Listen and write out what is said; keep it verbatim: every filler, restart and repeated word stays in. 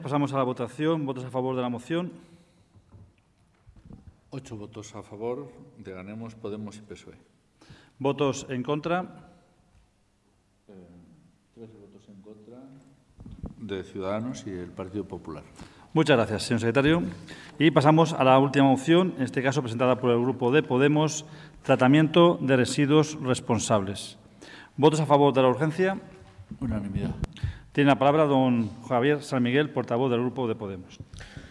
Pasamos a la votación. ¿Votos a favor de la moción? Ocho votos a favor de Ganemos, Podemos y P S O E. ¿Votos en contra? Eh, tres votos en contra de Ciudadanos y el Partido Popular. Muchas gracias, señor secretario. Y pasamos a la última moción, en este caso presentada por el Grupo de Podemos, tratamiento de residuos responsables. ¿Votos a favor de la urgencia? Unanimidad. Tiene la palabra don Javier San Miguel, portavoz del Grupo de Podemos.